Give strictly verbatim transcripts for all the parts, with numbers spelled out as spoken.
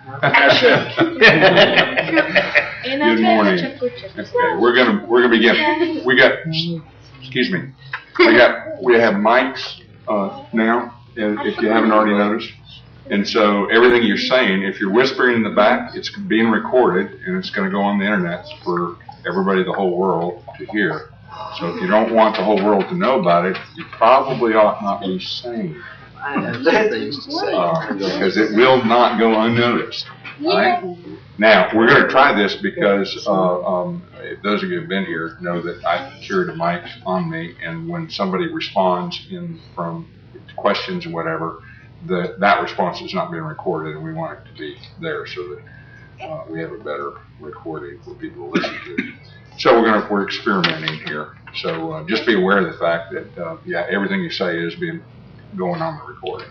Good morning. Okay, we're gonna we're gonna begin. We got, excuse me, we got we have mics uh, now. If you haven't already noticed, and so everything you're saying, if you're whispering in the back, it's being recorded and it's going to go on the internet for everybody, the whole world, to hear. So if you don't want the whole world to know about it, you probably ought not be saying it. I have things to say. Uh, because it will not go unnoticed. Right? Now, we're going to try this because uh, um, those of you who have been here know that I carry the mic on me, and when somebody responds in from questions or whatever, the, that response is not being recorded, and we want it to be there so that uh, we have a better recording for people to listen to. So we're going to, we're experimenting here. So uh, just be aware of the fact that uh, yeah, everything you say is being going on the recording.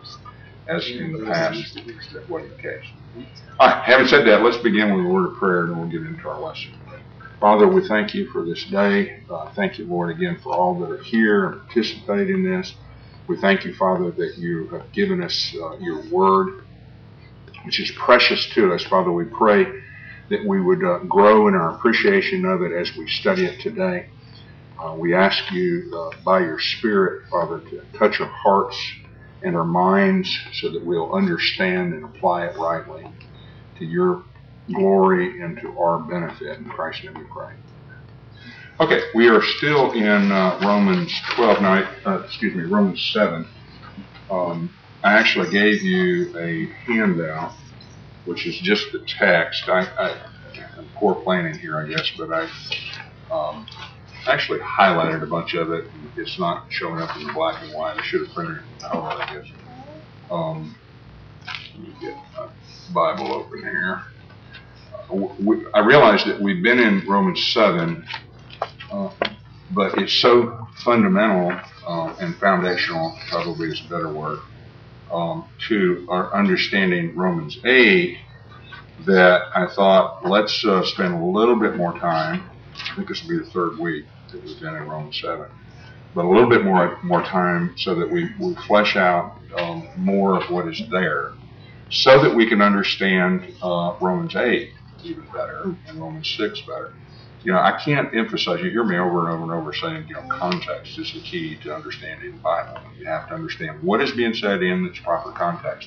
As in the past, that wasn't the case. All right, having said that, let's begin with a word of prayer and then we'll get into our lesson. Father, we thank you for this day. Uh, thank you, Lord, again for all that are here and participate in this. We thank you, Father, that you have given us uh, your word, which is precious to us. Father, we pray that we would uh, grow in our appreciation of it as we study it today. Uh, we ask you uh, by your Spirit, Father, to touch our hearts and our minds so that we'll understand and apply it rightly to your glory and to our benefit. In Christ's name we pray. Okay, we are still in uh, Romans twelve, night, uh, excuse me, Romans seven. Um, I actually gave you a handout, which is just the text. I, I, I'm poor planning here, I guess, but I um, actually highlighted a bunch of it. It's not showing up in the black and white. I should have printed it in color, I guess. Um, let me get my Bible open here. Uh, we, I realize that we've been in Romans seven, uh, but it's so fundamental uh, and foundational, probably is a better word, um, to our understanding Romans eight, that I thought let's uh, spend a little bit more time. I think this will be the third week that we've been in Romans seven, but a little bit more more time so that we, we flesh out um, more of what is there, so that we can understand uh, Romans eight even better and Romans six better. You know, I can't emphasize, you hear me over and over and over saying, you know, context is the key to understanding the Bible. You have to understand what is being said in its proper context.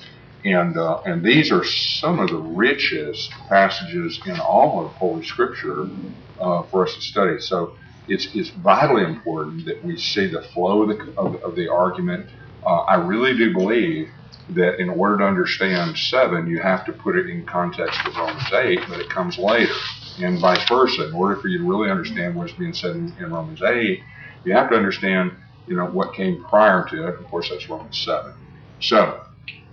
And uh, and these are some of the richest passages in all of Holy Scripture uh, for us to study. So it's it's vitally important that we see the flow of the, of, of the argument. Uh, I really do believe that in order to understand seven, you have to put it in context of Romans eight, but it comes later, and vice versa. In order for you to really understand what's being said in, in Romans eight, you have to understand, you know, what came prior to it. Of course, that's Romans seven. So,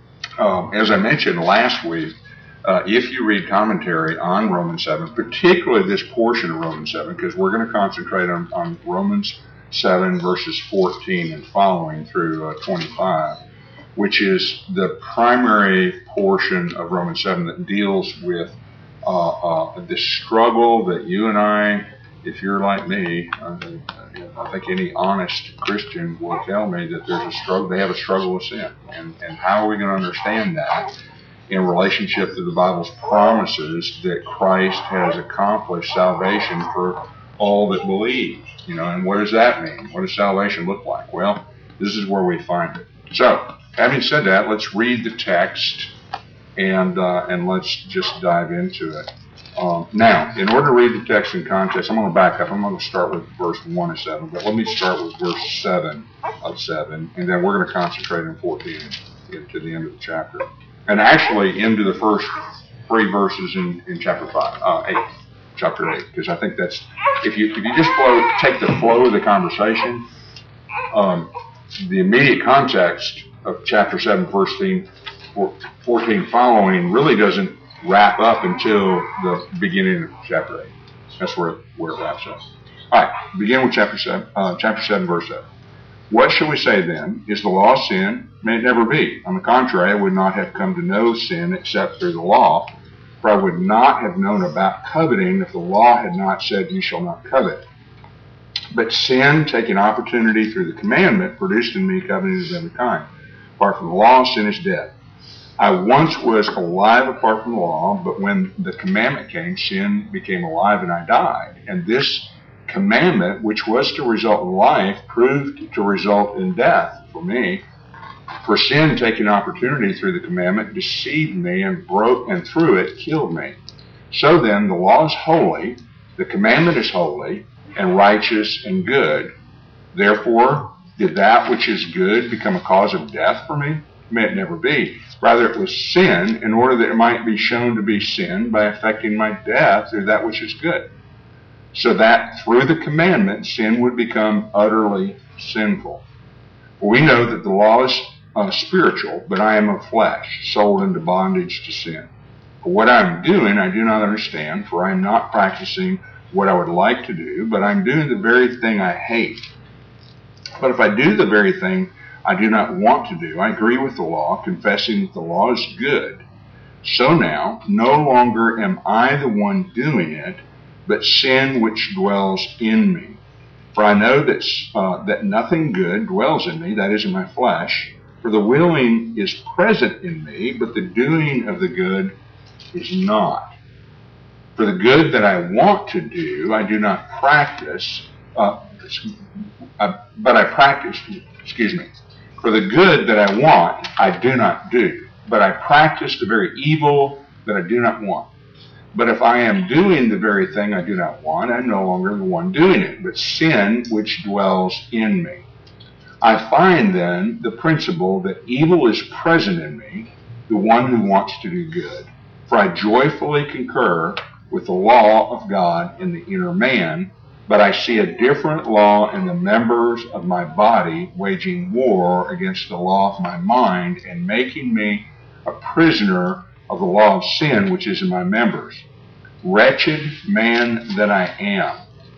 um, as I mentioned last week, uh, if you read commentary on Romans seven, particularly this portion of Romans seven, because we're going to concentrate on, on Romans seven verses fourteen and following through uh, twenty-five, which is the primary portion of Romans seven that deals with uh, uh, the struggle that you and I, if you're like me, uh, I think any honest Christian will tell me that there's a struggle. They have a struggle with sin, and and how are we going to understand that in relationship to the Bible's promises that Christ has accomplished salvation for all that believe? You know, and what does that mean? What does salvation look like? Well, this is where we find it. So, having said that, let's read the text and uh, and let's just dive into it. Um, now, in order to read the text in context, I'm going to back up. I'm going to start with verse one of seven, but let me start with verse seven of seven, and then we're going to concentrate in fourteen to the end of the chapter, and actually into the first three verses in, in chapter five, uh, eight, chapter eight, because I think that's if you if you just flow, take the flow of the conversation, um, the immediate context of chapter seven, fourteen, fourteen following really doesn't wrap up until the beginning of chapter eight. That's where, where it wraps up. All right, begin with chapter seven, uh, chapter seven, verse seven. What shall we say then? Is the law sin? May it never be. On the contrary, I would not have come to know sin except through the law, for I would not have known about coveting if the law had not said, you shall not covet. But sin, taking opportunity through the commandment, produced in me covenant of every kind. Apart from the law, sin is dead. I once was alive apart from the law, but when the commandment came, sin became alive and I died. And this commandment, which was to result in life, proved to result in death for me. For sin, taking opportunity through the commandment, deceived me and broke, and through it killed me. So then, the law is holy, the commandment is holy, and righteous and good. Therefore, did that which is good become a cause of death for me? May it never be. Rather, it was sin, in order that it might be shown to be sin by affecting my death through that which is good. So that through the commandment, sin would become utterly sinful. We know that the law is uh, spiritual, but I am of flesh, sold into bondage to sin. For what I am doing, I do not understand, for I am not practicing what I would like to do, but I am doing the very thing I hate. But if I do the very thing I do not want to do, I agree with the law, confessing that the law is good. So now, no longer am I the one doing it, but sin which dwells in me. For I know that, uh, that nothing good dwells in me, that is, in my flesh. For the willing is present in me, but the doing of the good is not. For the good that I want to do, I do not practice, uh, uh, but I practice, excuse me. For the good that I want, I do not do, but I practice the very evil that I do not want. But if I am doing the very thing I do not want, I am no longer the one doing it, but sin which dwells in me. I find then the principle that evil is present in me, the one who wants to do good. For I joyfully concur with the law of God in the inner man, but I see a different law in the members of my body, waging war against the law of my mind and making me a prisoner of the law of sin which is in my members. Wretched man that I am,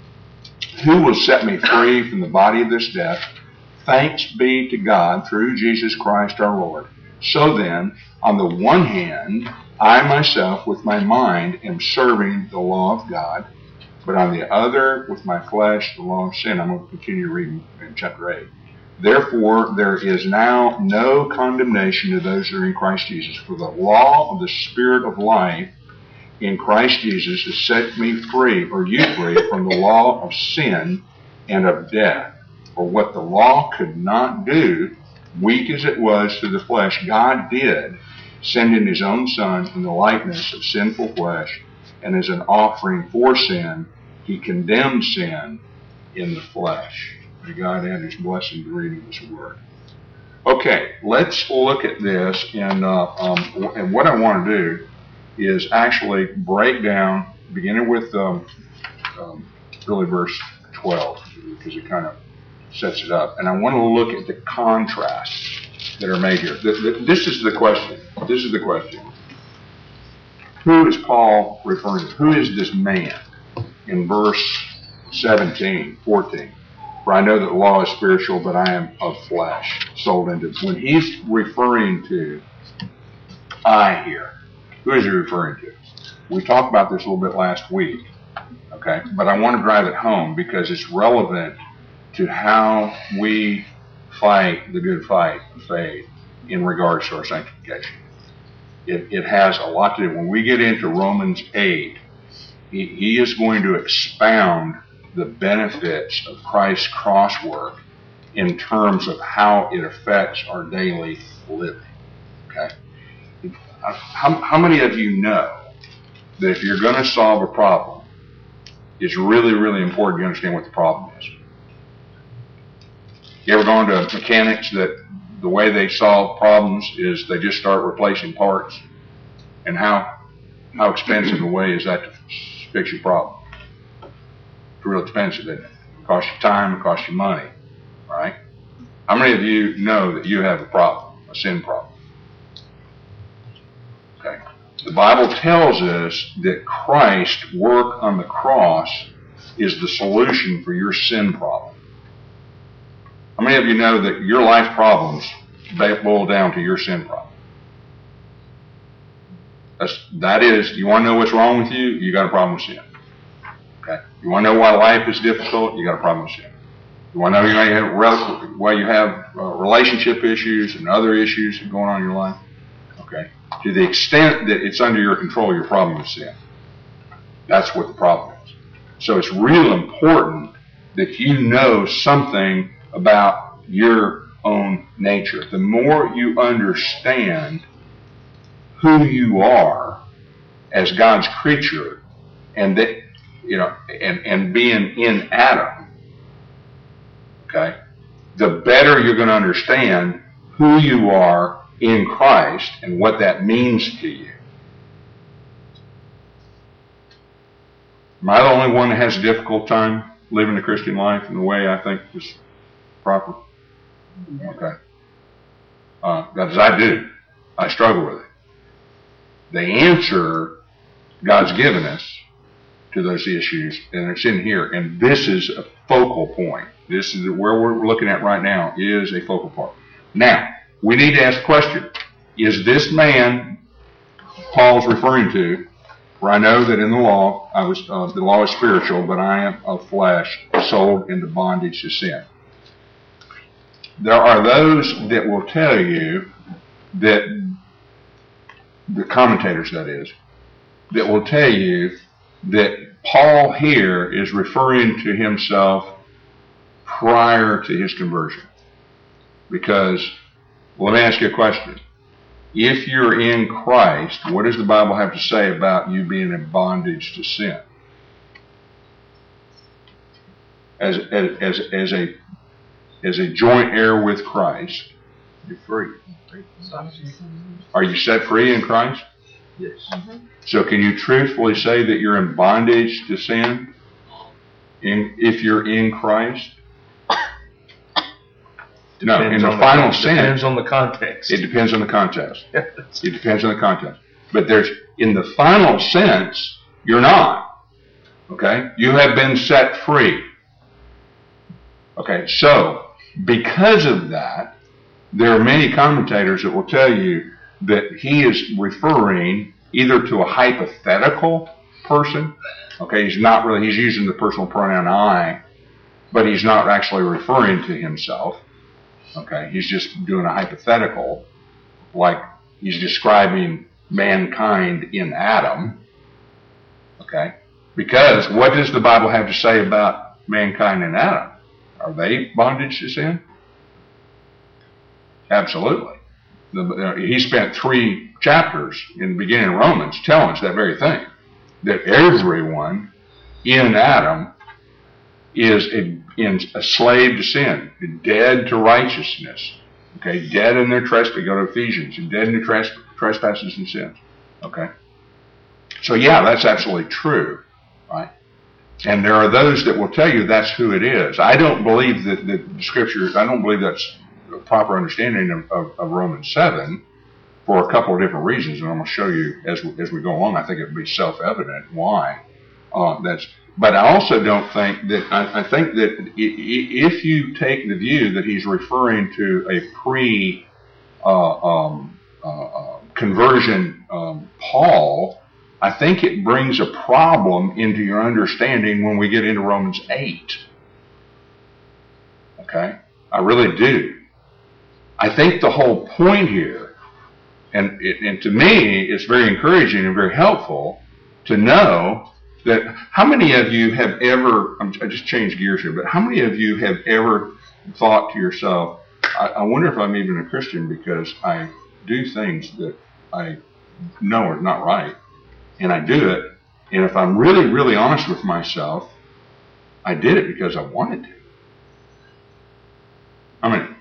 who will set me free from the body of this death? Thanks be to God through Jesus Christ our Lord. So then, on the one hand, I myself with my mind am serving the law of God, but on the other, with my flesh, the law of sin. I'm going to continue reading in chapter eight. Therefore, there is now no condemnation to those who are in Christ Jesus. For the law of the Spirit of life in Christ Jesus has set me free, or you free, from the law of sin and of death. For what the law could not do, weak as it was through the flesh, God did, sending his own Son in the likeness of sinful flesh, and as an offering for sin, he condemned sin in the flesh. May God add his blessing to reading his word. Okay, let's look at this, and, uh, um, and what I want to do is actually break down, beginning with um, um, really verse twelve, because it kind of sets it up. And I want to look at the contrasts that are made here. The, the, this is the question. This is the question. Who is Paul referring to? Who is this man in verse seventeen, fourteen? For I know that the law is spiritual, but I am of flesh, sold into. When he's referring to I here, who is he referring to? We talked about this a little bit last week, okay? But I want to drive it home because it's relevant to how we fight the good fight of faith in regards to our sanctification. It, it has a lot to do. When we get into Romans eight, he, he is going to expound the benefits of Christ's cross work in terms of how it affects our daily living. Okay? How, how many of you know that if you're going to solve a problem, it's really, really important to understand what the problem is? You ever gone to mechanics that the way they solve problems is they just start replacing parts? And how how expensive a way is that to fix your problem? It's real expensive, isn't it? It costs you time, it costs you money, right? How many of you know that you have a problem, a sin problem? Okay. The Bible tells us that Christ's work on the cross is the solution for your sin problem. How many of you know that your life problems boil down to your sin problem? That's, that is, you want to know what's wrong with you? You got a problem with sin. Okay. You want to know why life is difficult? You got a problem with sin. You want to know why you have, why you have uh, relationship issues and other issues going on in your life? Okay. Okay? To the extent that it's under your control, your problem is sin. That's what the problem is. So it's real important that you know something about your own nature. The more you understand who you are as God's creature, and that, you know, and, and being in Adam, okay, the better you're going to understand who you are in Christ and what that means to you. Am I the only one that has a difficult time living the Christian life in the way I think is proper? Okay. Uh, because I do. I struggle with it. The answer God's given us to those issues, and it's in here, and this is a focal point. This is where we're looking at right now, is a focal point. Now, we need to ask the question, is this man Paul's referring to, where I know that in the law, I was uh, the law is spiritual, but I am of flesh, sold into bondage to sin. There are those that will tell you that, the commentators that is, that will tell you that Paul here is referring to himself prior to his conversion. Because, well, let me ask you a question. If you're in Christ, what does the Bible have to say about you being in bondage to sin? As, as, as, as, a, as a joint heir with Christ, you're free. Are you set free in Christ? Yes. Mm-hmm. So can you truthfully say that you're in bondage to sin in, if you're in Christ? No, in the final sense. It depends on the context. It depends on the context. It depends on the context. But there's, in the final sense, you're not. Okay? You have been set free. Okay, so, because of that, there are many commentators that will tell you that he is referring either to a hypothetical person. Okay, he's not really, he's using the personal pronoun I, but he's not actually referring to himself. Okay, he's just doing a hypothetical, like he's describing mankind in Adam. Okay, because what does the Bible have to say about mankind in Adam? Are they bondage to sin? Absolutely. The, uh, he spent three chapters in the beginning of Romans telling us that very thing, that everyone in Adam is a, in a slave to sin, dead to righteousness. Okay, dead in their trespasses. Go to Ephesians, and dead in their tres- trespasses and sins. Okay, so yeah, that's absolutely true, right? And there are those that will tell you that's who it is. I don't believe that the Scripture. I don't believe that's a proper understanding of, of, of Romans seven for a couple of different reasons, and I'm going to show you as we, as we go along. I think it would be self-evident why uh, that's. But I also don't think that, I, I think that if you take the view that he's referring to a pre uh, um, uh, uh, conversion um, Paul, I think it brings a problem into your understanding when we get into Romans eight. Okay? I really do. I think the whole point here, and, and to me, it's very encouraging and very helpful to know that how many of you have ever, I just changed gears here, but how many of you have ever thought to yourself, I, I wonder if I'm even a Christian because I do things that I know are not right, and I do it, and if I'm really, really honest with myself, I did it because I wanted to. I mean,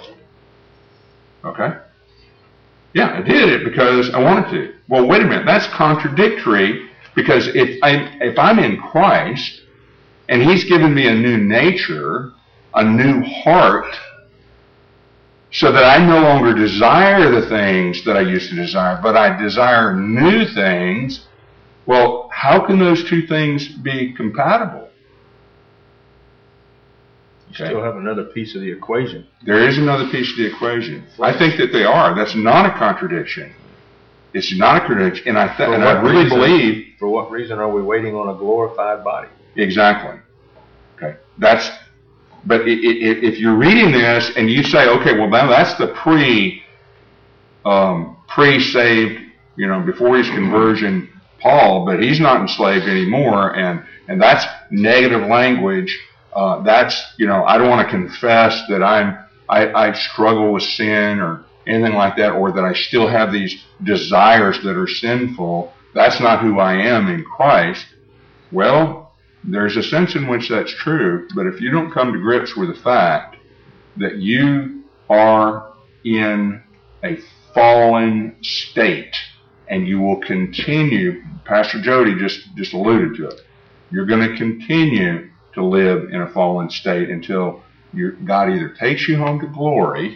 okay? Yeah, I did it because I wanted to. Well, wait a minute, that's contradictory. Because if I'm, if I'm in Christ, and he's given me a new nature, a new heart, so that I no longer desire the things that I used to desire, but I desire new things, well, how can those two things be compatible? You still have another piece of the equation. There is another piece of the equation. I think that they are. That's not a contradiction. It's not a contradiction, and I th- and I really reason, believe. For what reason are we waiting on a glorified body? Exactly. Okay. That's. But it, it, if you're reading this and you say, okay, well now that's the pre um, pre-saved, you know, before his conversion, Paul, but he's not enslaved anymore, and, and that's negative language. Uh, that's, you know, I don't want to confess that I'm, I, I struggle with sin or anything like that, or that I still have these desires that are sinful. That's not who I am in Christ. Well, there's a sense in which that's true, but if you don't come to grips with the fact that you are in a fallen state, and you will continue, Pastor Jody just, just alluded to it, you're going to continue to live in a fallen state until you, God either takes you home to glory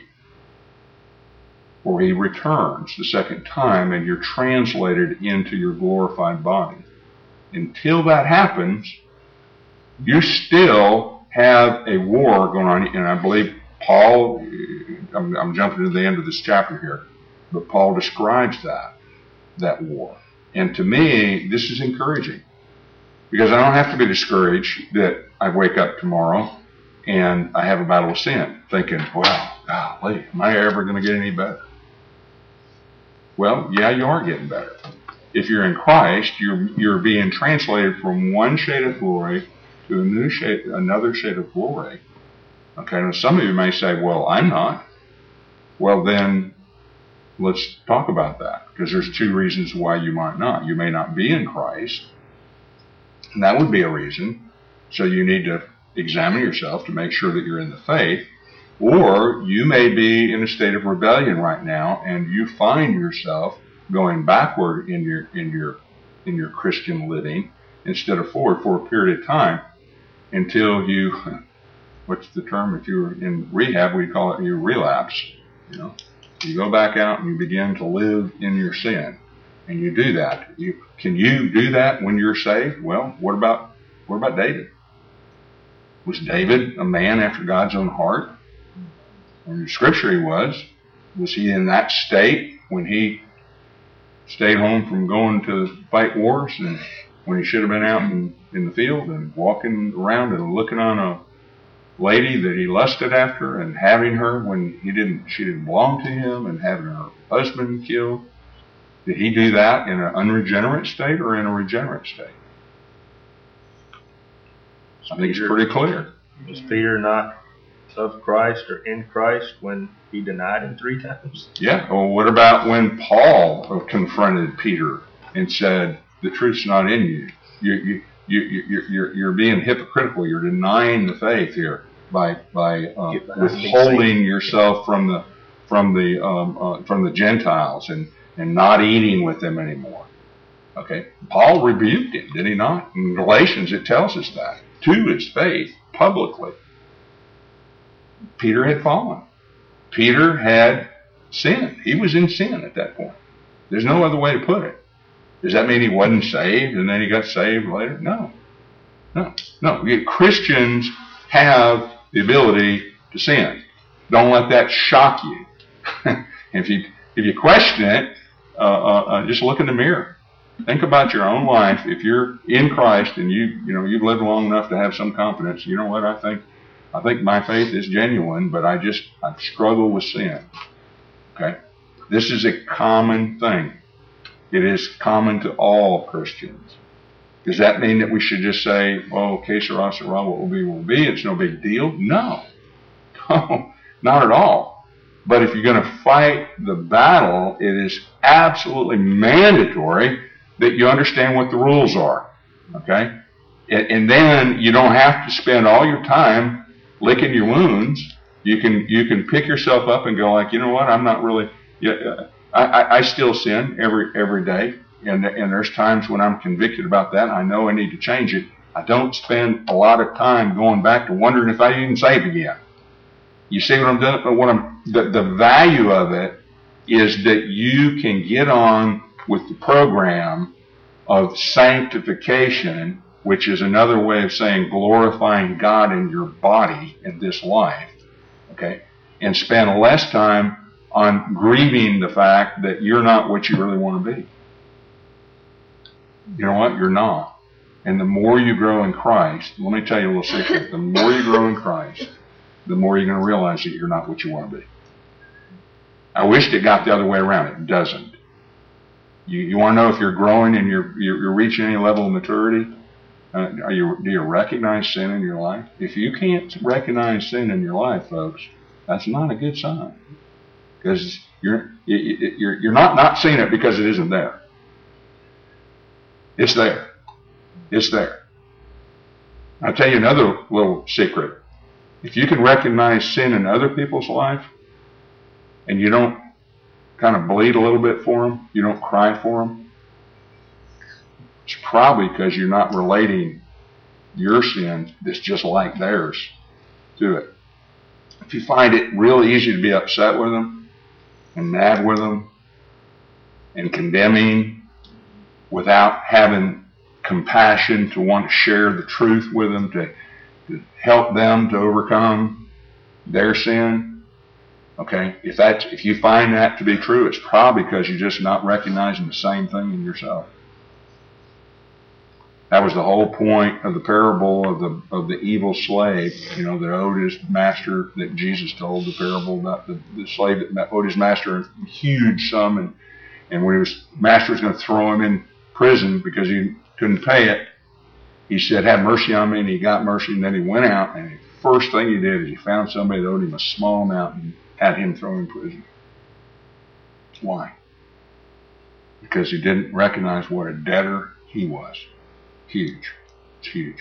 or he returns the second time and you're translated into your glorified body. Until that happens, you still have a war going on. And I believe Paul, I'm, I'm jumping to the end of this chapter here, but Paul describes that, that war. And to me, this is encouraging. Because I don't have to be discouraged that I wake up tomorrow and I have a battle of sin, thinking, well, golly, am I ever going to get any better? Well, yeah, you are getting better. If you're in Christ, you're you're being translated from one shade of glory to a new shade, another shade of glory. Okay, now some of you may say, well, I'm not. Well, then let's talk about that, because there's two reasons why you might not. You may not be in Christ, and that would be a reason. So you need to examine yourself to make sure that you're in the faith. Or you may be in a state of rebellion right now, and you find yourself going backward in your in your in your Christian living instead of forward for a period of time until you, what's the term? If you're in rehab, we call it you relapse. You know, you go back out and you begin to live in your sin, and you do that. You can you do that when you're saved? Well, what about what about David? Was David a man after God's own heart? In the scripture he was. Was he in that state when he stayed home from going to fight wars, and when he should have been out in, in the field and walking around and looking on a lady that he lusted after and having her when he didn't, she didn't belong to him, and having her husband killed? Did he do that in an unregenerate state or in a regenerate state? I think it's pretty clear. Was Peter not of Christ or in Christ when he denied him three times? Yeah. Well, what about when Paul confronted Peter and said, the truth's not in you? You, you, you, you, you're, you're being hypocritical. You're denying the faith here by, by uh, withholding yourself from the, from the, um, uh, from the Gentiles and, and not eating with them anymore. Okay. Paul rebuked him, did he not? In Galatians, it tells us that. To his faith, publicly. Peter had fallen. Peter had sinned. He was in sin at that point. There's no other way to put it. Does that mean he wasn't saved and then he got saved later? No. No. No. Christians have the ability to sin. Don't let that shock you. if you if you question it, uh, uh, uh, just look in the mirror. Think about your own life. If you're in Christ and you you know you've lived long enough to have some confidence, you know what I think. I think my faith is genuine, but I just, I struggle with sin. Okay? This is a common thing. It is common to all Christians. Does that mean that we should just say, oh, que sera, sera, what will be, will be, it's no big deal? No. No, not at all. But if you're going to fight the battle, it is absolutely mandatory that you understand what the rules are. Okay? And, and then you don't have to spend all your time licking your wounds. You can you can pick yourself up and go like, you know what? I'm not really. Yeah, I, I, I still sin every every day, and and there's times when I'm convicted about that. And I know I need to change it. I don't spend a lot of time going back to wondering if I even saved again. You see what I'm doing? What I'm the the value of it is that you can get on with the program of sanctification, which is another way of saying glorifying God in your body in this life, okay? And spend less time on grieving the fact that you're not what you really want to be. You know what? You're not. And the more you grow in Christ, let me tell you a little secret. The more you grow in Christ, the more you're going to realize that you're not what you want to be. I wished it got the other way around. It doesn't. You, you want to know if you're growing and you're, you're, you're reaching any level of maturity? Uh, are you, do you recognize sin in your life? If you can't recognize sin in your life, folks, that's not a good sign. Because you're, you're, you're not not seeing it because it isn't there. It's there. It's there. I'll tell you another little secret. If you can recognize sin in other people's life, and you don't kind of bleed a little bit for them, you don't cry for them, it's probably because you're not relating your sin that's just like theirs to it. If you find it real easy to be upset with them and mad with them and condemning without having compassion to want to share the truth with them, to, to help them to overcome their sin, okay, if that's, if you find that to be true, it's probably because you're just not recognizing the same thing in yourself. That was the whole point of the parable of the of the evil slave, you know, that owed his master, that Jesus told, the parable about the, the slave that owed his master a huge sum, and, and when his master was going to throw him in prison because he couldn't pay it, he said, have mercy on me, and he got mercy, and then he went out, and the first thing he did is he found somebody that owed him a small amount and had him thrown in prison. Why? Because he didn't recognize what a debtor he was. Huge. It's huge.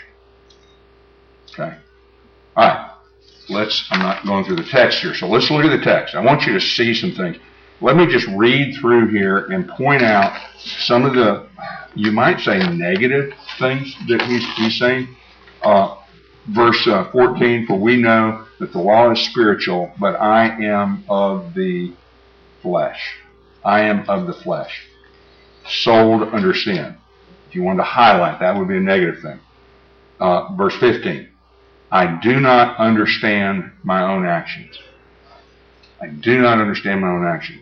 Okay. All right. Let's, I'm not going through the text here, so let's look at the text. I want you to see some things. Let me just read through here and point out some of the, you might say, negative things that he's, he's saying. Uh, verse uh, fourteen, for we know that the law is spiritual, but I am of the flesh. I am of the flesh, sold under sin. If you wanted to highlight, that would be a negative thing. Uh, verse fifteen, I do not understand my own actions. I do not understand my own actions.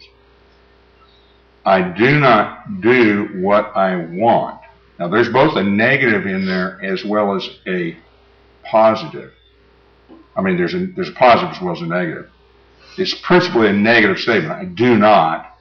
I do not do what I want. Now, there's both a negative in there as well as a positive. I mean, there's a, there's a positive as well as a negative. It's principally a negative statement. I do not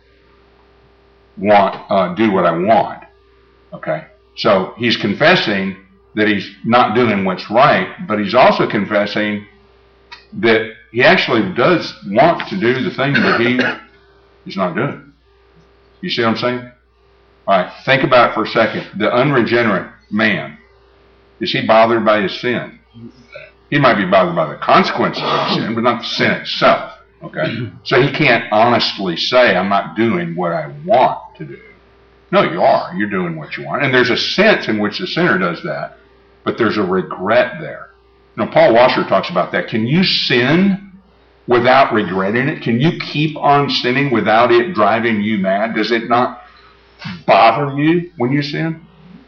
want, uh, do what I want. Okay? So he's confessing that he's not doing what's right, but he's also confessing that he actually does want to do the thing that he is not doing. You see what I'm saying? All right, think about it for a second. The unregenerate man, is he bothered by his sin? He might be bothered by the consequences of his sin, but not the sin itself. Okay? So he can't honestly say, I'm not doing what I want to do. No, you are. You're doing what you want. And there's a sense in which the sinner does that, but there's a regret there. You know, Paul Washer talks about that. Can you sin without regretting it? Can you keep on sinning without it driving you mad? Does it not bother you when you sin?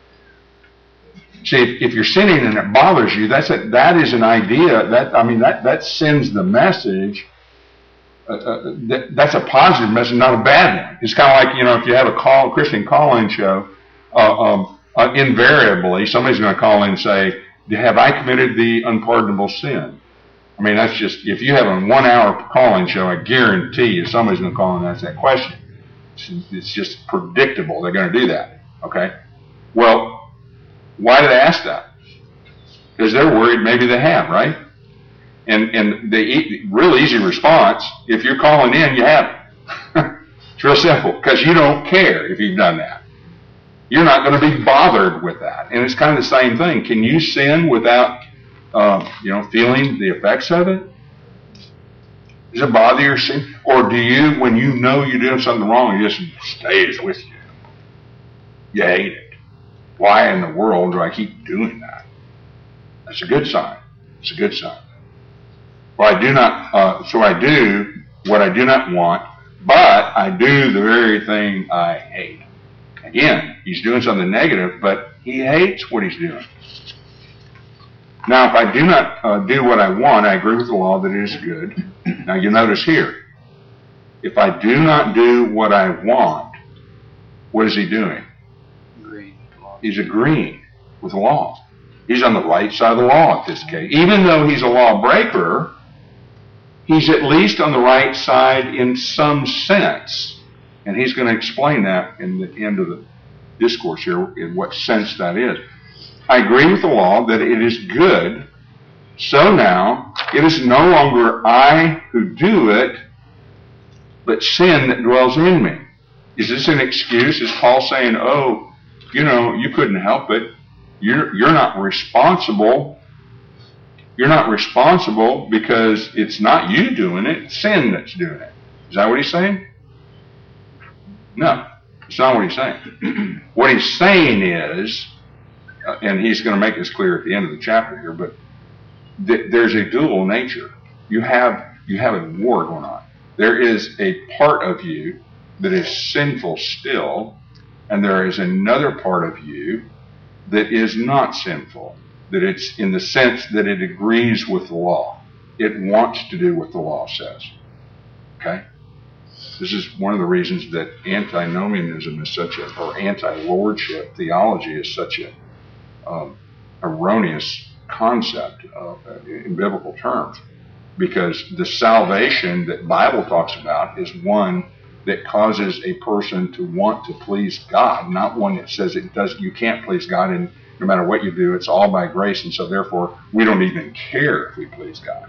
See, if, if you're sinning and it bothers you, that's a, that is an idea. That I mean, that, that sends the message. Uh, uh, that, that's a positive message, not a bad one. It's kind of like, you know, if you have a call, Christian call-in show, uh, um, uh, invariably somebody's going to call in and say, have I committed the unpardonable sin? I mean, that's just, if you have a one-hour call-in show, I guarantee you somebody's going to call in and ask that question. It's, it's just predictable they're going to do that, okay? Well, why do they ask that? Because they're worried maybe they have, right? And and the real easy response, if you're calling in, you have it. It's real simple, because you don't care if you've done that. You're not going to be bothered with that. And it's kind of the same thing. Can you sin without, uh, you know, feeling the effects of it? Does it bother your sin? Or do you, when you know you're doing something wrong, it just stays with you? You hate it. Why in the world do I keep doing that? That's a good sign. It's a good sign. Well, I do not, uh, so I do what I do not want, but I do the very thing I hate. Again, he's doing something negative, but he hates what he's doing. Now, if I do not uh, do what I want, I agree with the law that it is good. Now, you notice here, if I do not do what I want, what is he doing? Agreeing. He's agreeing with the law. He's on the right side of the law in this case. Even though he's a lawbreaker, he's at least on the right side in some sense. And he's going to explain that in the end of the discourse here, in what sense that is. I agree with the law that it is good. So now, it is no longer I who do it, but sin that dwells in me. Is this an excuse? Is Paul saying, oh, you know, you couldn't help it. You're, you're not responsible. You're not responsible because it's not you doing it, it's sin that's doing it. Is that what he's saying? No, it's not what he's saying. What he's saying is, uh, and he's going to make this clear at the end of the chapter here, but th- there's a dual nature. You have, you have a war going on. There is a part of you that is sinful still, and there is another part of you that is not sinful, that it's in the sense that it agrees with the law. It wants to do what the law says. Okay? This is one of the reasons that antinomianism is such a, or anti-lordship theology is such a um, erroneous concept uh, in biblical terms. Because the salvation that Bible talks about is one that causes a person to want to please God, not one that says it does. You can't please God, and no matter what you do, it's all by grace, and so therefore we don't even care if we please God.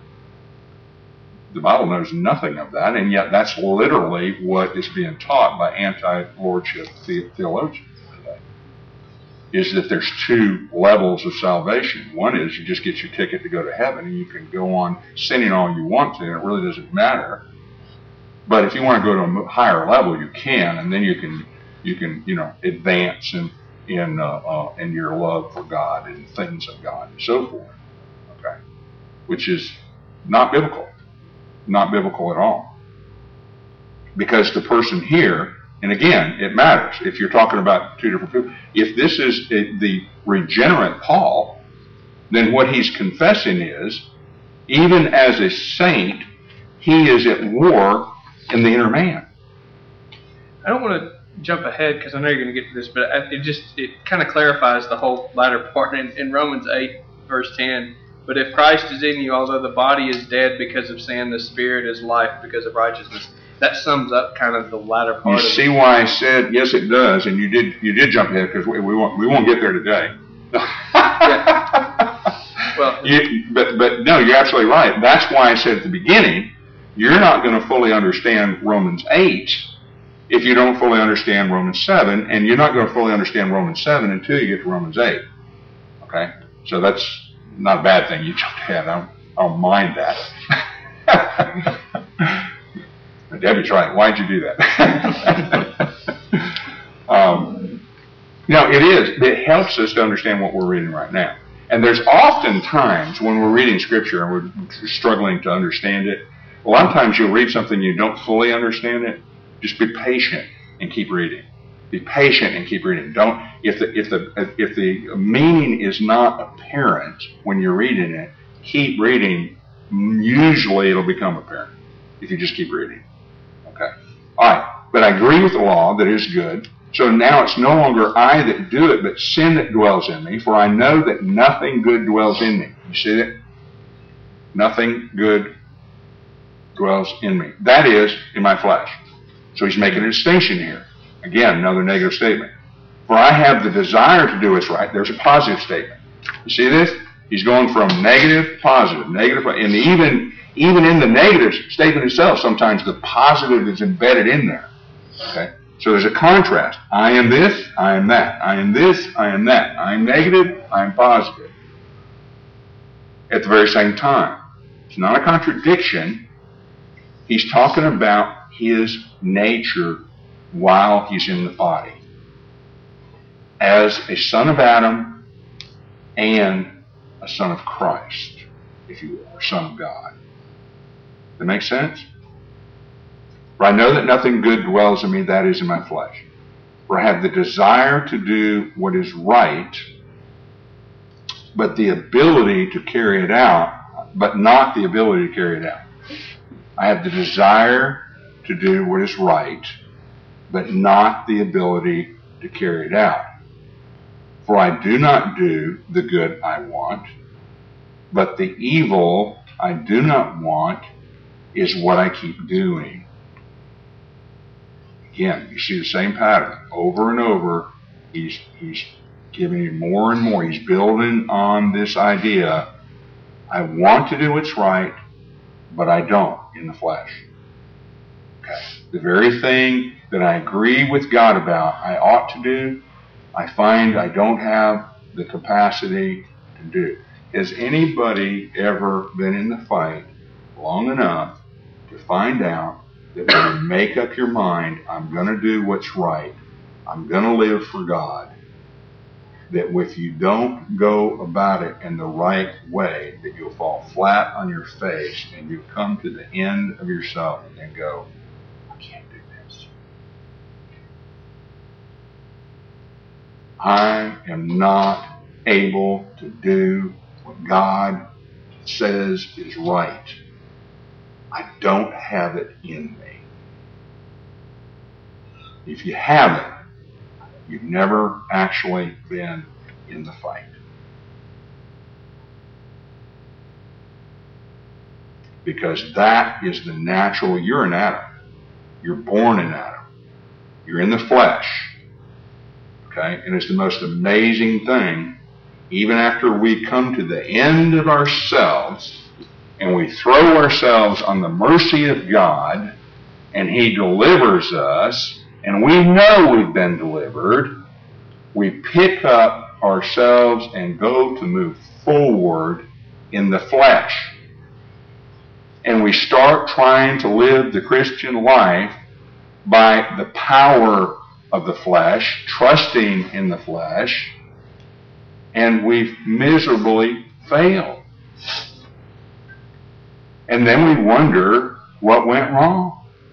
The Bible knows nothing of that, and yet that's literally what is being taught by anti-lordship the- theologians today. Is that there's two levels of salvation. One is you just get your ticket to go to heaven, and you can go on sinning all you want to, and it really doesn't matter. But if you want to go to a higher level, you can, and then you can, you can, you know, advance in in uh, uh, in your love for God and things of God and so forth. Okay, which is not biblical, not biblical at all. Because the person here, and again, it matters if you're talking about two different people. If this is a, the regenerate Paul, then what he's confessing is, even as a saint, he is at war in the inner man. I don't want to jump ahead because I know you're going to get to this, but it just it kind of clarifies the whole latter part in, in Romans eight, verse ten. But if Christ is in you, although the body is dead because of sin, the spirit is life because of righteousness. That sums up kind of the latter part. You of see it. why I said yes, it does, and you did. You did jump ahead because we, we won't. We won't get there today. Yeah. Well, you, but but no, you're absolutely right. That's why I said at the beginning, you're not going to fully understand Romans eight if you don't fully understand Romans seven, and you're not going to fully understand Romans seven until you get to Romans eight. Okay, so that's not a bad thing. You jumped ahead. I don't, I don't mind that. Debbie's right. Why'd you do that? um, no, it is. It helps us to understand what we're reading right now. And there's often times when we're reading Scripture and we're struggling to understand it. A lot of times you'll read something you don't fully understand it. Just be patient and keep reading. Be patient and keep reading. Don't if the if the if the meaning is not apparent when you're reading it, keep reading. Usually it'll become apparent if you just keep reading. Okay. All right. But I agree with the law that is good. So now it's no longer I that do it, but sin that dwells in me. For I know that nothing good dwells in me. You see that? Nothing good dwells in me. That is, in my flesh. So he's making a distinction here. Again, another negative statement. For I have the desire to do what's right. There's a positive statement. You see this? He's going from negative to positive, negative, and even even in the negative statement itself, sometimes the positive is embedded in there. Okay? So there's a contrast. I am this, I am that. I am this, I am that. I am negative, I am positive. At the very same time. It's not a contradiction. He's talking about his nature while he's in the body. As a son of Adam and a son of Christ, if you will, or son of God. That makes sense? For I know that nothing good dwells in me, that is in my flesh. For I have the desire to do what is right, but the ability to carry it out, but not the ability to carry it out. I have the desire to do what is right, but not the ability to carry it out. For I do not do the good I want, but the evil I do not want is what I keep doing. Again, you see the same pattern over and over. He's, he's giving you more and more. He's building on this idea, I want to do what's right, but I don't in the flesh. Okay. The very thing that I agree with God about, I ought to do, I find I don't have the capacity to do. Has anybody ever been in the fight long enough to find out that when you make up your mind, I'm going to do what's right, I'm going to live for God, that if you don't go about it in the right way, that you'll fall flat on your face and you'll come to the end of yourself and go, I can't do this. I am not able to do what God says is right. I don't have it in me. If you have it, you've never actually been in the fight. Because that is the natural, you're an Adam. You're born in Adam. You're in the flesh. Okay? And it's the most amazing thing, even after we come to the end of ourselves and we throw ourselves on the mercy of God and He delivers us, and we know we've been delivered, we pick up ourselves and go to move forward in the flesh. And we start trying to live the Christian life by the power of the flesh, trusting in the flesh, and we've miserably failed. And then we wonder what went wrong.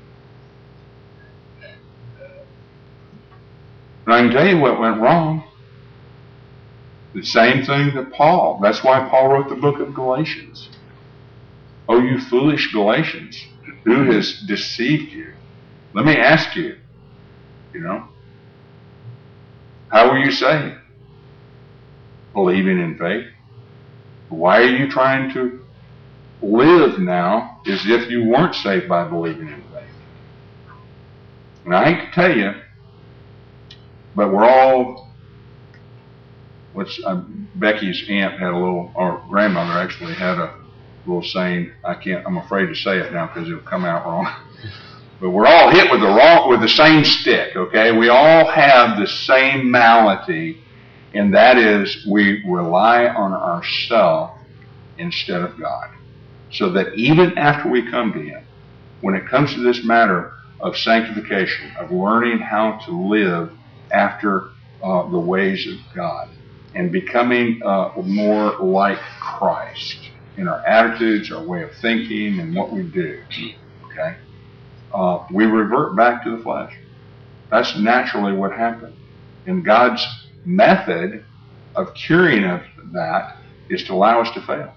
And I can tell you what went wrong. The same thing that Paul, that's why Paul wrote the book of Galatians. Oh, you foolish Galatians, who has deceived you? Let me ask you, you know, how were you saved? Believing in faith. Why are you trying to live now as if you weren't saved by believing in faith? And I hate to tell you, but we're all, what's, uh, Becky's aunt had a little, or grandmother actually had a little saying, I can't, I'm afraid to say it now because it'll come out wrong. But we're all hit with the wrong, with the same stick, okay? We all have the same malady, and that is we rely on ourselves instead of God. So that even after we come to Him, when it comes to this matter of sanctification, of learning how to live after uh, the ways of God and becoming uh, more like Christ in our attitudes, our way of thinking, and what we do, okay? Uh, we revert back to the flesh. That's naturally what happened. And God's method of curing of that is to allow us to fail.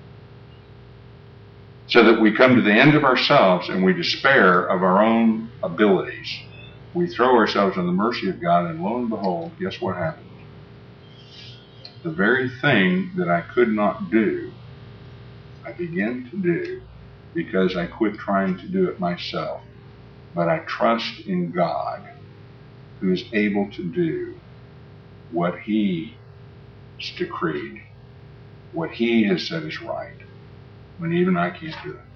So that we come to the end of ourselves and we despair of our own abilities. We throw ourselves on the mercy of God, and lo and behold, guess what happens? The very thing that I could not do, I begin to do because I quit trying to do it myself. But I trust in God, who is able to do what He has decreed, what He has said is right, when even I can't do it.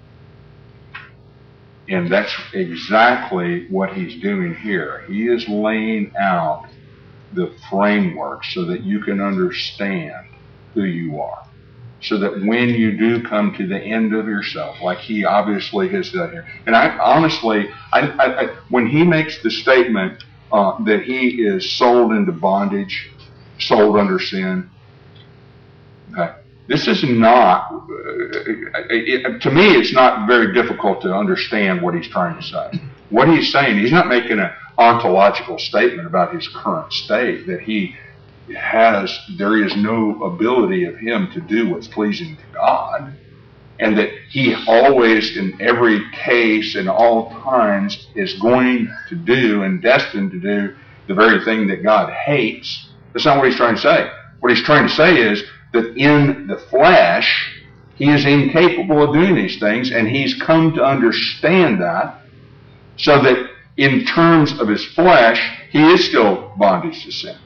And that's exactly what He's doing here. He is laying out the framework so that you can understand who you are. So that when you do come to the end of yourself, like He obviously has done here. And I honestly, I, I, I, when He makes the statement uh, that He is sold into bondage, sold under sin, okay, this is not, uh, it, to me, it's not very difficult to understand what He's trying to say. What He's saying, He's not making an ontological statement about His current state, that He has, there is no ability of Him to do what's pleasing to God, and that He always, in every case, in all times, is going to do and destined to do the very thing that God hates. That's not what He's trying to say. What He's trying to say is that in the flesh, He is incapable of doing these things, and he's come to understand that, so that in terms of his flesh, he is still bondage to sin.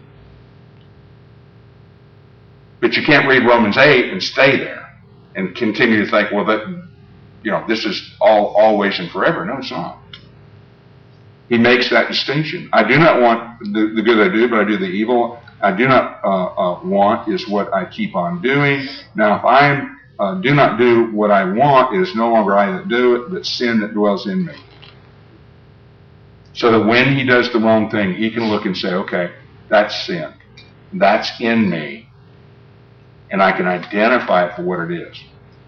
But you can't read Romans eight and stay there and continue to think, well, that, you know, this is all always and forever. No, it's not. He makes that distinction. I do not want the, the good I do, but I do the evil I do not uh, uh, want is what I keep on doing. Now, if I uh, do not do what I want, it is no longer I that do it, but sin that dwells in me. So that when he does the wrong thing, he can look and say, okay, that's sin. That's in me. And I can identify it for what it is.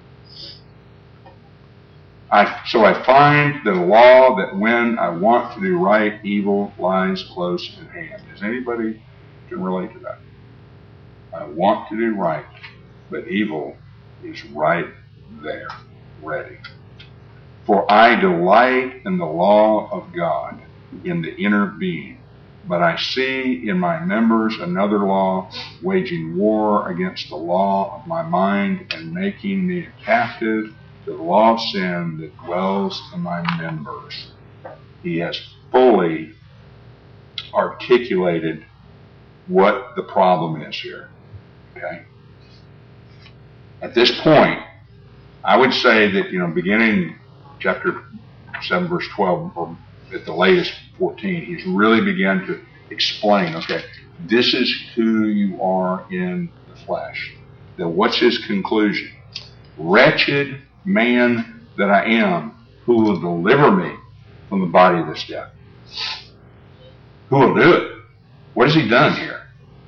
I, so I find the law that when I want to do right, evil lies close at hand. Does anybody can relate to that? I want to do right, but evil is right there, ready. For I delight in the law of God, in the inner being, but I see in my members another law, waging war against the law of my mind and making me a captive to the law of sin that dwells in my members. He has fully articulated what the problem is here. Okay? At this point, I would say that, you know, beginning chapter seven, verse twelve, or at the latest fourteen, he's really begun to explain, okay, this is who you are in the flesh. Then what's his conclusion? Wretched man that I am, who will deliver me from the body of this death? Who will do it? What has he done here?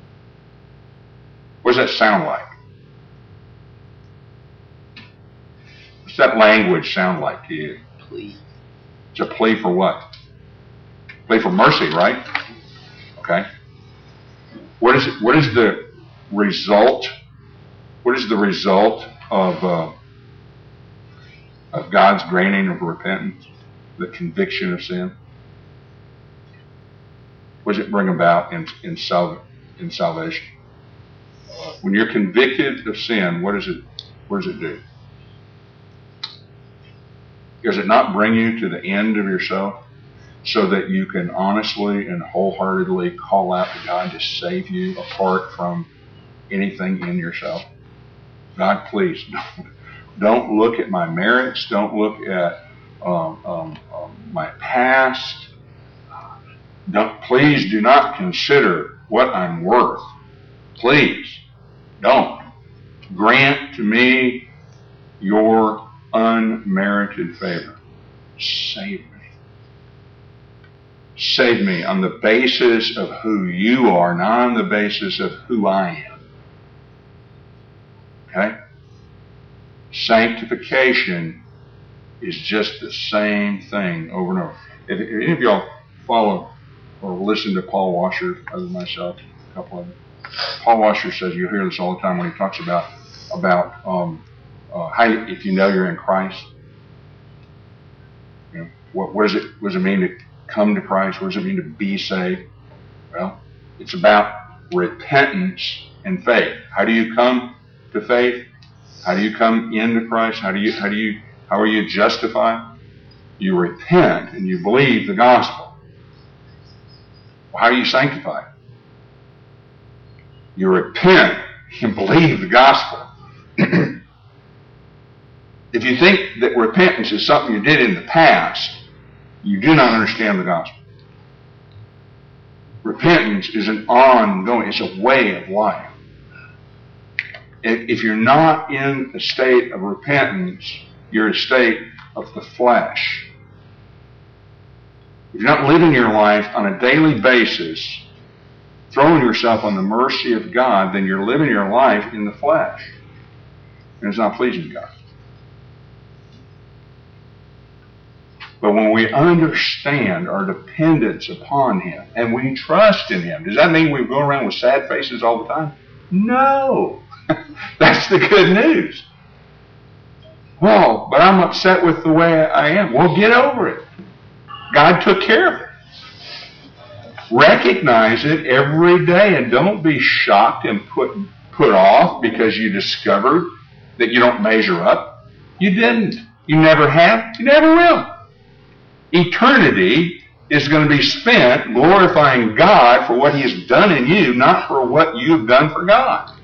What does that sound like? What's that language sound like to you? Plea. It's a plea for what? Plea for mercy, right? Okay. What is it, what is the result? What is the result of uh, of God's granting of repentance? The conviction of sin. What does it bring about in in, sal- in salvation? When you're convicted of sin, what does it what does it do? Does it not bring you to the end of yourself so that you can honestly and wholeheartedly call out to God to save you apart from anything in yourself? God, please don't, don't look at my merits. Don't look at um, um, um, my past. Don't, please do not consider what I'm worth. Please don't. Grant to me your unmerited favor. Save me. Save me on the basis of who you are, not on the basis of who I am. Okay? Sanctification is just the same thing over and over. If, if any of y'all follow or listen to Paul Washer, other than myself, a couple of them, Paul Washer says, you hear this all the time when he talks about about um, uh, how you, if you know you're in Christ. You know, what, what does it what does it mean to come to Christ? What does it mean to be saved? Well, it's about repentance and faith. How do you come to faith? How do you come into Christ? How do you how do you how are you justified? You repent and you believe the gospel. Well, how are you sanctified? You repent and believe the gospel. If you think that repentance is something you did in the past, you do not understand the gospel. Repentance is an ongoing, it's a way of life. If you're not in a state of repentance, you're in a state of the flesh. If you're not living your life on a daily basis, throwing yourself on the mercy of God, then you're living your life in the flesh. And it's not pleasing to God. But when we understand our dependence upon Him and we trust in Him, does that mean we go around with sad faces all the time? No. That's the good news. Well, but I'm upset with the way I am. Well, get over it. God took care of it. Recognize it every day and don't be shocked and put put off because you discovered that you don't measure up. You didn't. You never have. You never will. Eternity is going to be spent glorifying God for what He has done in you, not for what you've done for God.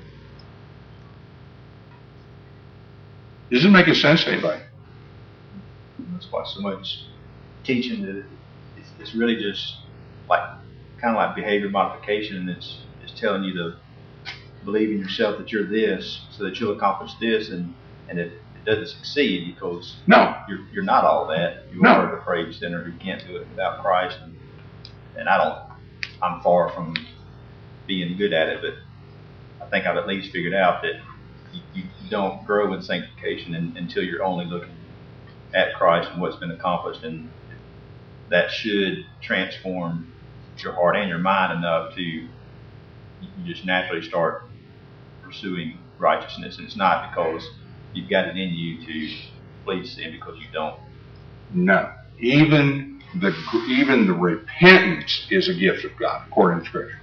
Does it make sense to anybody? That's why so much teaching that it's, it's really just like kind of like behavior modification, and it's it's telling you to believe in yourself that you're this, so that you'll accomplish this, and and it, it doesn't succeed because no, you're you're not all that. You no. are a depraved sinner who can't do it without Christ, and and I don't. I'm far from being good at it, but I think I've at least figured out that you, you don't grow in sanctification in, until you're only looking at Christ and what's been accomplished, and that should transform your heart and your mind enough to you just naturally start pursuing righteousness. And it's not because you've got it in you to please sin, because you don't. No. Even the even the repentance is a gift of God, according to Scripture.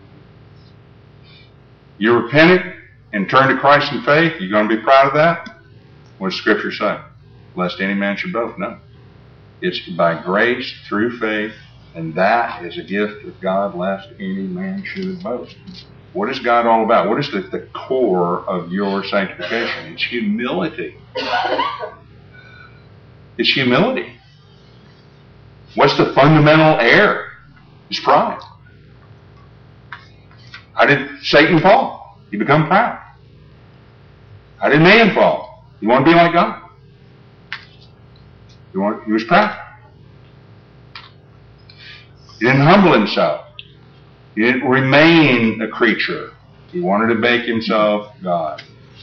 You repent and turn to Christ in faith, you're going to be proud of that? What does Scripture say? Lest any man should boast. No. It's by grace through faith, and that is a gift of God, lest any man should boast. What is God all about? What is the, the core of your sanctification? It's humility. It's humility. What's the fundamental error? It's pride. How did Satan fall? He become proud. How did man fall? You want to be like God? He, want, he was proud. He didn't humble himself. He didn't remain a creature. He wanted to make himself God.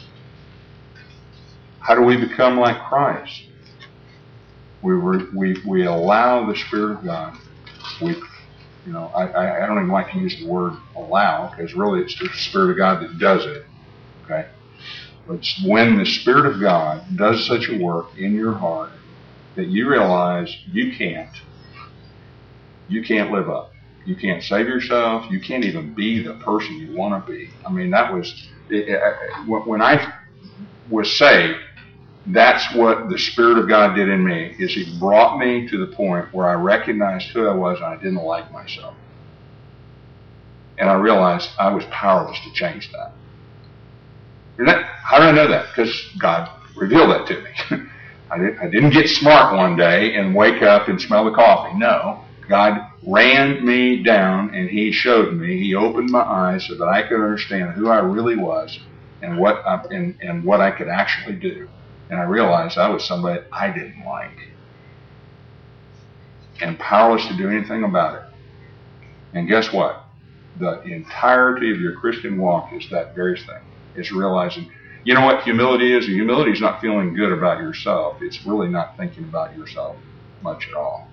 How do we become like Christ? We re, we we allow the Spirit of God. We, you know, I, I I don't even like to use the word allow, because really it's the Spirit of God that does it. Okay, but it's when the Spirit of God does such a work in your heart that you realize you can't. You can't live up. You can't save yourself. You can't even be the person you want to be. I mean, that was, it, it, when I was saved, that's what the Spirit of God did in me, is He brought me to the point where I recognized who I was and I didn't like myself. And I realized I was powerless to change that. And that how did I know that? Because God revealed that to me. I, did, I didn't get smart one day and wake up and smell the coffee. No. God ran me down and He showed me, He opened my eyes so that I could understand who I really was and what I, and, and what I could actually do. And I realized I was somebody I didn't like and powerless to do anything about it. And guess what? The entirety of your Christian walk is that very thing. It's realizing, you know what humility is? Humility is not feeling good about yourself. It's really not thinking about yourself much at all.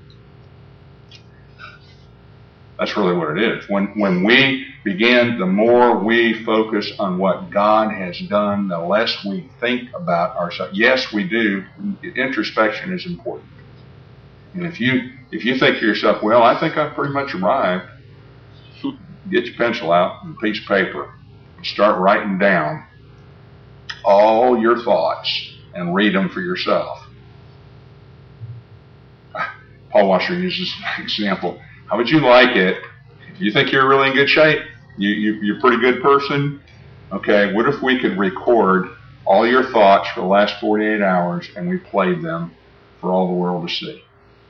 That's really what it is. When when we begin, the more we focus on what God has done, the less we think about ourselves. Yes, we do. Introspection is important. And if you if you think to yourself, well, I think I've pretty much arrived, get your pencil out and a piece of paper and start writing down all your thoughts and read them for yourself. Paul Washer uses an example. How would you like it if you think you're really in good shape? You, you, you're a pretty good person? Okay, what if we could record all your thoughts for the last forty-eight hours and we played them for all the world to see?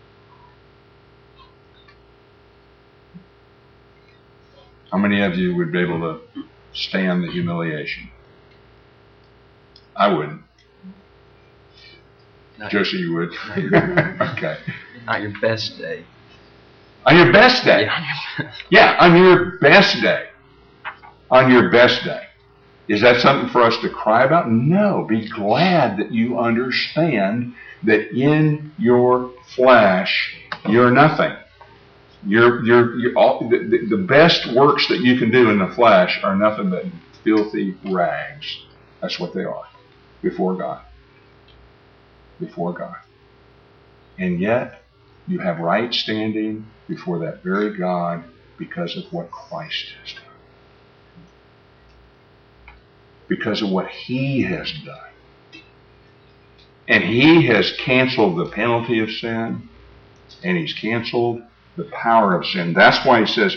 How many of you would be able to stand the humiliation? I wouldn't. Not Josie, you would? Okay. Not your best day. On your best day. Yeah, on your best. Yeah, on your best day. On your best day. Is that something for us to cry about? No. Be glad that you understand that in your flesh, you're nothing. You're, you're, you're all, the, the best works that you can do in the flesh are nothing but filthy rags. That's what they are. Before God. Before God. And yet, you have right standing before that very God because of what Christ has done. Because of what He has done. And he has canceled the penalty of sin, and he's canceled the power of sin. That's why he says,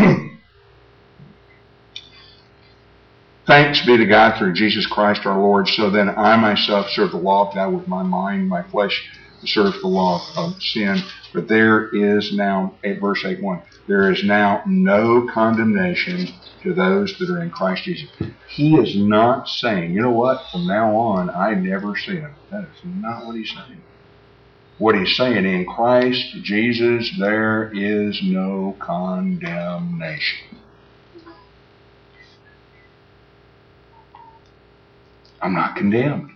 thanks be to God through Jesus Christ our Lord. So then I myself serve the law of God with my mind, my flesh serves the law of sin. But there is now, verse eight one, there is now no condemnation to those that are in Christ Jesus. He is not saying, you know what, from now on I never sin. That is not what he's saying. What he's saying, in Christ Jesus there is no condemnation. I'm not condemned.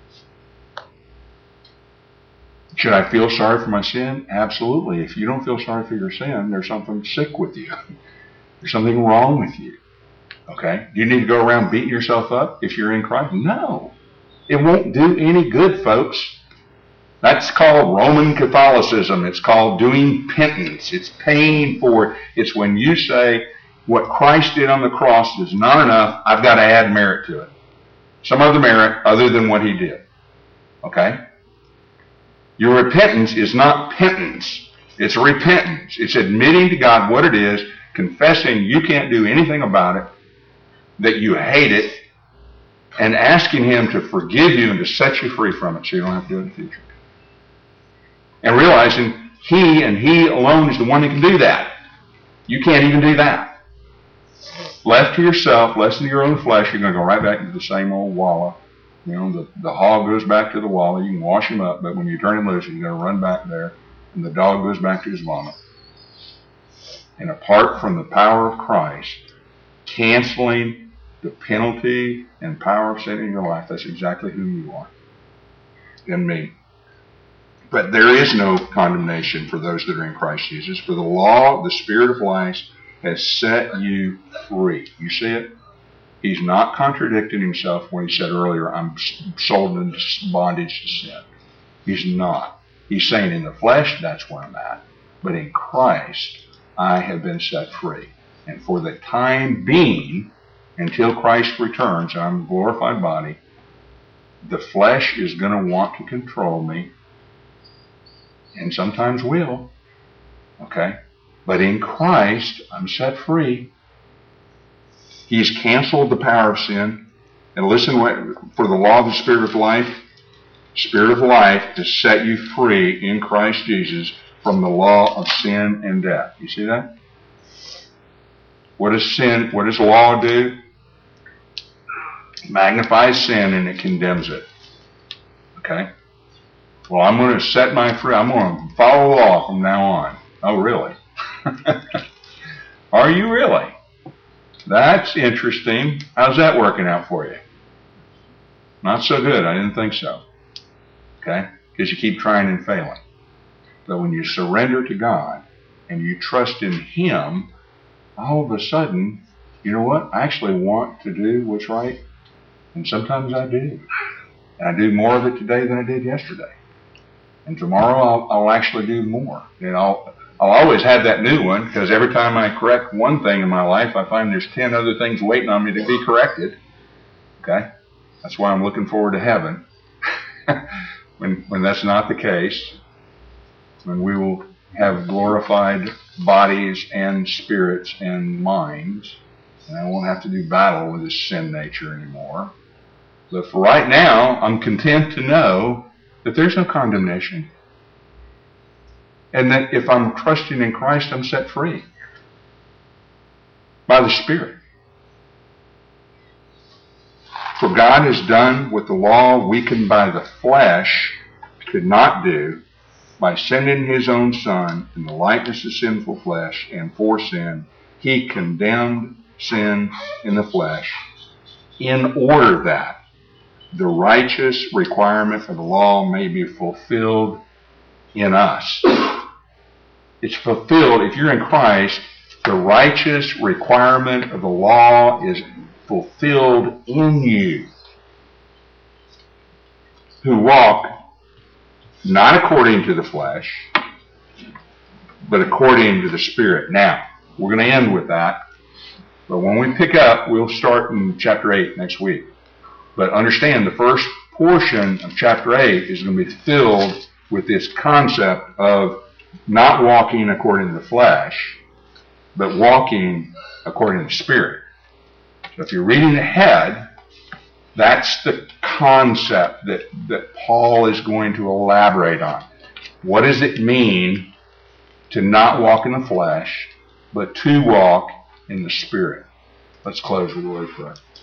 Should I feel sorry for my sin? Absolutely. If you don't feel sorry for your sin, there's something sick with you. There's something wrong with you. Okay? Do you need to go around beating yourself up if you're in Christ? No. It won't do any good, folks. That's called Roman Catholicism. It's called doing penance. It's paying for it. It's when you say, what Christ did on the cross is not enough, I've got to add merit to it. Some other merit other than what he did. Okay? Your repentance is not penance. It's repentance. It's admitting to God what it is, confessing you can't do anything about it, that you hate it, and asking him to forgive you and to set you free from it so you don't have to do it in the future. And realizing he and he alone is the one that can do that. You can't even do that. Left to yourself, left to your own flesh, you're going to go right back into the same old wallow. You know, the, the hog goes back to the wallow. You can wash him up, but when you turn him loose, he's going to run back there, and the dog goes back to his vomit. And apart from the power of Christ, canceling the penalty and power of sin in your life, that's exactly who you are. And me. But there is no condemnation for those that are in Christ Jesus. For the law, the Spirit of life, has set you free. You see it? He's not contradicting himself when he said earlier, I'm sold into bondage to sin. He's not. He's saying in the flesh, that's where I'm at. But in Christ, I have been set free. And for the time being, until Christ returns, I'm a glorified body, the flesh is going to want to control me. And sometimes will. Okay? But in Christ, I'm set free. He's canceled the power of sin. And listen, for the law of the Spirit of life, Spirit of life has set you free in Christ Jesus from the law of sin and death. You see that? What does sin, what does the law do? It magnifies sin and it condemns it. Okay? Well, I'm going to set my free, I'm going to follow the law from now on. Oh, really? Are you really? That's interesting. How's that working out for you? Not so good. I didn't think so. Okay? Because you keep trying and failing. But when you surrender to God and you trust in Him, all of a sudden, you know what? I actually want to do what's right. And sometimes I do. And I do more of it today than I did yesterday. And tomorrow I'll, I'll actually do more. And I'll, I'll always have that new one, because every time I correct one thing in my life, I find there's ten other things waiting on me to be corrected. Okay? That's why I'm looking forward to heaven. when, when that's not the case, when we will have glorified bodies and spirits and minds, and I won't have to do battle with this sin nature anymore. But for right now, I'm content to know that there's no condemnation. And that if I'm trusting in Christ, I'm set free by the Spirit. For God has done what the law, weakened by the flesh, could not do by sending His own Son in the likeness of sinful flesh, and for sin, He condemned sin in the flesh in order that the righteous requirement of the law may be fulfilled in us. It's fulfilled. If you're in Christ, the righteous requirement of the law is fulfilled in you, who walk not according to the flesh, but according to the Spirit. Now, we're going to end with that. But when we pick up, we'll start in chapter eight next week. But understand, the first portion of chapter eight is going to be filled with this concept of not walking according to the flesh, but walking according to the Spirit. So if you're reading ahead, that's the concept that, that Paul is going to elaborate on. What does it mean to not walk in the flesh, but to walk in the Spirit? Let's close with a word of prayer.